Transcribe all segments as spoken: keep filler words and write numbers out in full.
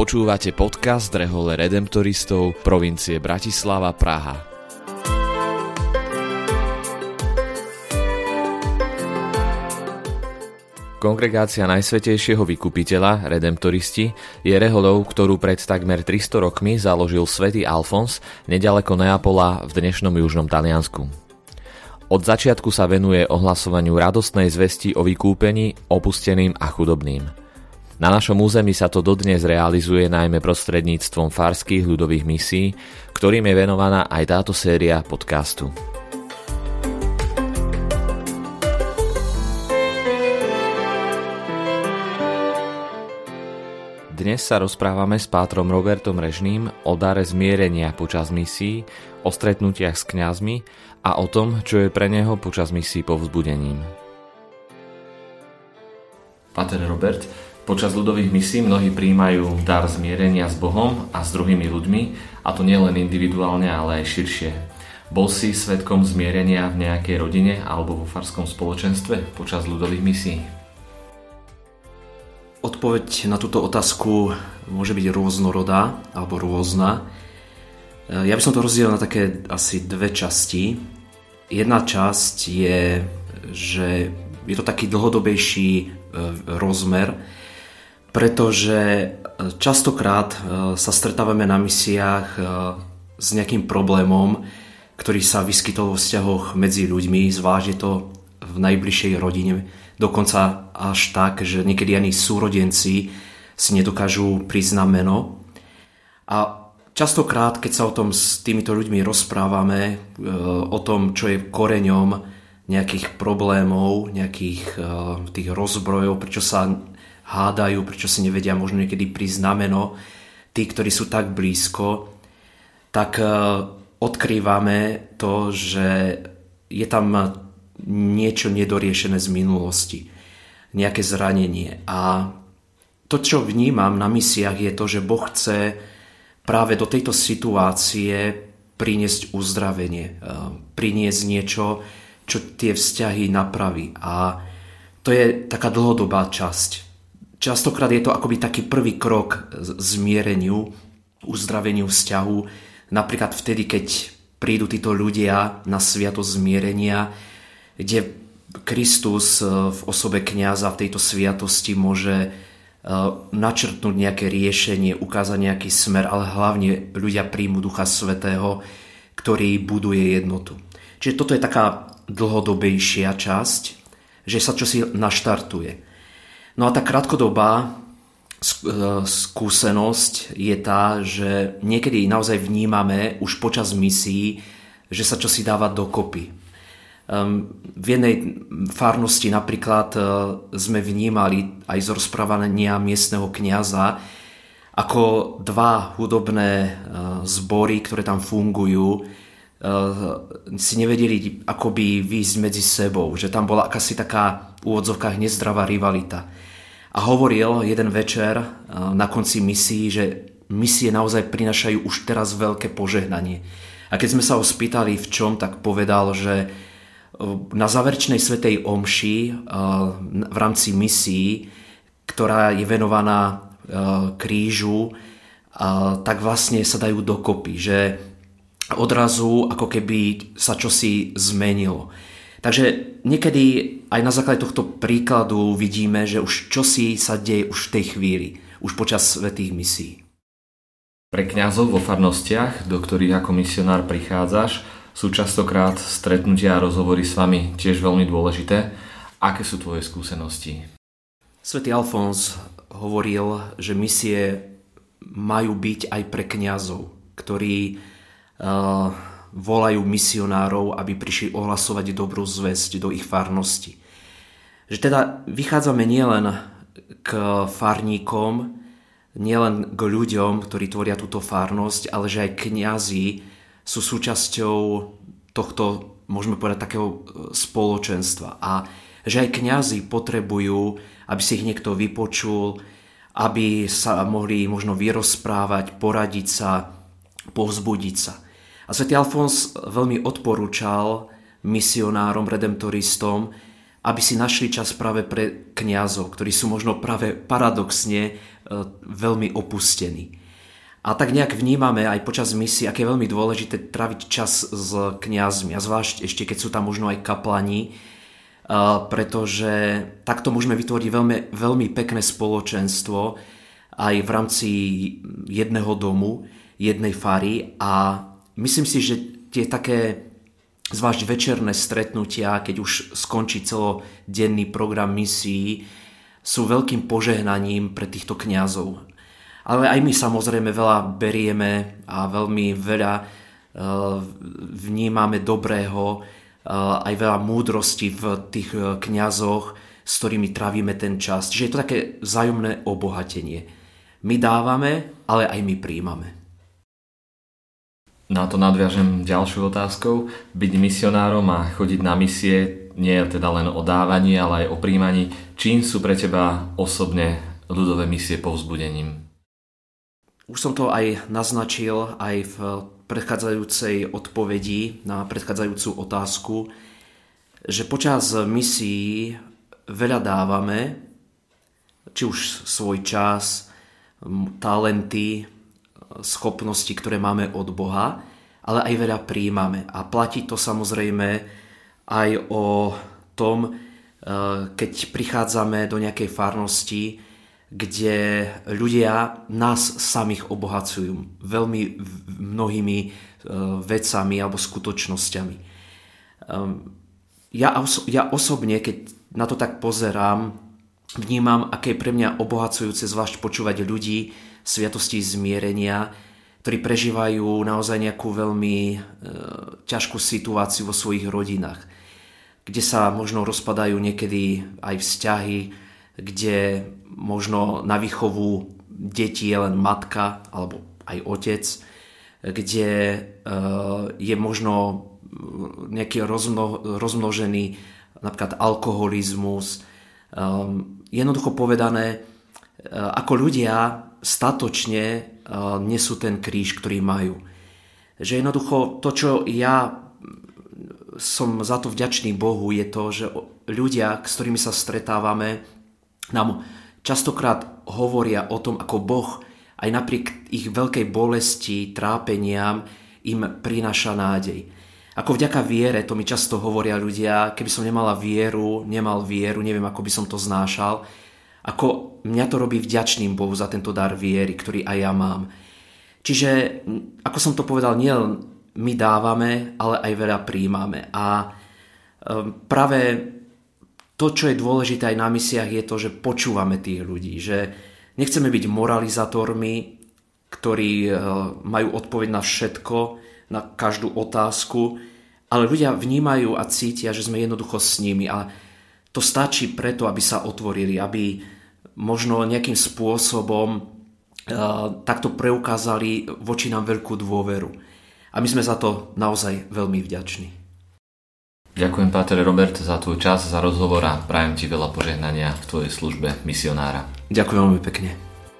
Počúvate podcast Rehole redemptoristov provincie Bratislava, Praha. Kongregácia Najsvätejšieho vykupiteľa, redemptoristi, je rehoľou, ktorú pred takmer tristo rokmi založil svätý Alfons neďaleko Neapola v dnešnom južnom Taliansku. Od začiatku sa venuje ohlasovaniu radostnej zvesti o vykúpení opusteným a chudobným. Na našom území sa to dodnes realizuje najmä prostredníctvom farských ľudových misií, ktorým je venovaná aj táto séria podcastu. Dnes sa rozprávame s pátrom Robertom Režným o dare zmierenia počas misií, o stretnutiach s kňazmi a o tom, čo je pre neho počas misií povzbudením. Páter Robert, počas ľudových misií mnohí prijímajú dar zmierenia s Bohom a s druhými ľuďmi, a to nielen individuálne, ale aj širšie. Bol si svedkom zmierenia v nejakej rodine alebo vo farskom spoločenstve počas ľudových misií? Odpoveď na túto otázku môže byť rôznorodá alebo rôzna. Ja by som to rozdielil na také asi dve časti. Jedna časť je, že je to taký dlhodobejší rozmer, pretože častokrát sa stretávame na misiách s nejakým problémom, ktorý sa vyskytol vo vzťahoch medzi ľuďmi, zvlášť je to v najbližšej rodine, dokonca až tak, že niekedy ani súrodenci si nedokážu prísť na meno. A častokrát, keď sa o tom s týmito ľuďmi rozprávame, o tom, čo je koreňom nejakých problémov, nejakých tých rozbrojov, prečo sa hádajú, prečo si nevedia možno niekedy prísť na meno, tí, ktorí sú tak blízko, tak odkrývame to, že je tam niečo nedoriešené z minulosti, nejaké zranenie. A to, čo vnímam na misiách, je to, že Boh chce práve do tejto situácie priniesť uzdravenie, priniesť niečo, čo tie vzťahy napraví. A to je taká dlhodobá časť. Častokrát je to akoby taký prvý krok k zmiereniu, uzdraveniu vzťahu. Napríklad vtedy, keď prídu títo ľudia na sviatosť zmierenia, kde Kristus v osobe kňaza v tejto sviatosti môže načrtnúť nejaké riešenie, ukázať nejaký smer, ale hlavne ľudia príjmu Ducha Svätého, ktorý buduje jednotu. Čiže toto je taká dlhodobejšia časť, že sa čosi naštartuje. No a tá krátkodobá skúsenosť je tá, že niekedy naozaj vnímame už počas misií, že sa čosi dáva dokopy. V jednej farnosti napríklad sme vnímali aj z rozprávania miestneho kňaza, ako dva hudobné zbory, ktoré tam fungujú, si nevedeli akoby výjsť medzi sebou, že tam bola akási taká v úvodzovkách nezdravá rivalita. A hovoril jeden večer na konci misií, že misie naozaj prinášajú už teraz veľké požehnanie. A keď sme sa ho spýtali v čom, tak povedal, že na záverečnej svätej omši v rámci misií, ktorá je venovaná krížu, tak vlastne sa dajú dokopy, že odrazu ako keby sa čosi zmenilo. Takže niekedy aj na základe tohto príkladu vidíme, že už čosi sa deje už v tej chvíli, už počas svätých misií. Pre kňazov vo farnostiach, do ktorých ako misionár prichádzaš, sú častokrát stretnutia a rozhovory s vami tiež veľmi dôležité. Aké sú tvoje skúsenosti? Svätý Alfons hovoril, že misie majú byť aj pre kňazov, ktorí uh, volajú misionárov, aby prišli ohlasovať dobrú zvesť do ich farnosti. Že teda vychádzame nielen k farníkom, nielen k ľuďom, ktorí tvoria túto farnosť, ale že aj kňazi sú súčasťou tohto, môžeme povedať, takého spoločenstva. A že aj kňazi potrebujú, aby si ich niekto vypočul, aby sa mohli možno vyrozprávať, poradiť sa, povzbudiť sa. A svätý Alfons veľmi odporúčal misionárom, redemptoristom, aby si našli čas práve pre kňazov, ktorí sú možno práve paradoxne veľmi opustení. A tak nejak vnímame aj počas misie, aké je veľmi dôležité tráviť čas s kňazmi, a zvlášť ešte keď sú tam možno aj kaplani, pretože takto môžeme vytvoriť veľmi, veľmi pekné spoločenstvo aj v rámci jedného domu, jednej fary, a myslím si, že tie také zvlášť večerné stretnutia, keď už skončí celodenný program misií, sú veľkým požehnaním pre týchto kňazov. Ale aj my samozrejme veľa berieme a veľmi veľa vnímame dobrého, aj veľa múdrosti v tých kňazoch, s ktorými trávime ten čas. Čiže je to také vzájomné obohatenie. My dávame, ale aj my prijímame. Na to nadviažem ďalšou otázkou. Byť misionárom a chodiť na misie nie je teda len o dávaní, ale aj o prijímaní. Čím sú pre teba osobne ľudové misie povzbudením? Už som to aj naznačil aj v predchádzajúcej odpovedi na predchádzajúcu otázku, že počas misií veľa dávame, či už svoj čas, talenty, schopnosti, ktoré máme od Boha, ale aj veľa prijímame. A platí to samozrejme aj o tom, keď prichádzame do nejakej farnosti, kde ľudia nás samých obohacujú veľmi mnohými vecami alebo skutočnosťami. Ja, oso- ja osobne, keď na to tak pozerám, vnímam, aké je pre mňa obohacujúce zvlášť počúvať ľudí sviatosti zmierenia, ktorí prežívajú naozaj nejakú veľmi e, ťažkú situáciu vo svojich rodinách, kde sa možno rozpadajú niekedy aj vzťahy, kde možno na výchovu detí je len matka alebo aj otec, kde e, je možno nejaký rozmno, rozmnožený napríklad alkoholizmus. E, jednoducho povedané, e, ako ľudia statočne e, nesú ten kríž, ktorý majú. Že jednoducho to, čo ja som za to vďačný Bohu, je to, že ľudia, s ktorými sa stretávame, nám častokrát hovoria o tom, ako Boh aj napriek ich veľkej bolesti, trápeniam im prináša nádej. Ako vďaka viere, to mi často hovoria ľudia, keby som nemala vieru, nemal vieru, neviem, ako by som to znášal. Ako mňa to robí vďačným Bohu za tento dar viery, ktorý aj ja mám. Čiže, ako som to povedal, nie my dávame, ale aj veľa prijímame. A práve to, čo je dôležité aj na misiách, je to, že počúvame tých ľudí. Že nechceme byť moralizátormi, ktorí majú odpoveď na všetko, na každú otázku, ale ľudia vnímajú a cítia, že sme jednoducho s nimi. A to stačí preto, aby sa otvorili, aby možno nejakým spôsobom uh, takto preukázali voči nám veľkú dôveru. A my sme za to naozaj veľmi vďační. Ďakujem, páter Robert, za tvoj čas, za rozhovor a prajem ti veľa požehnania v tvojej službe misionára. Ďakujem veľmi pekne.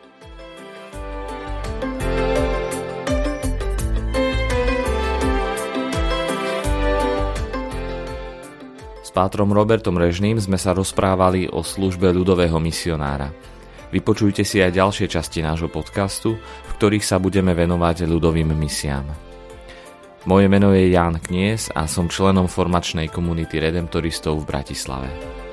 S pátrom Robertom Režným sme sa rozprávali o službe ľudového misionára. Vypočujte si aj ďalšie časti nášho podcastu, v ktorých sa budeme venovať ľudovým misiám. Moje meno je Ján Knies a som členom formačnej komunity redemptoristov v Bratislave.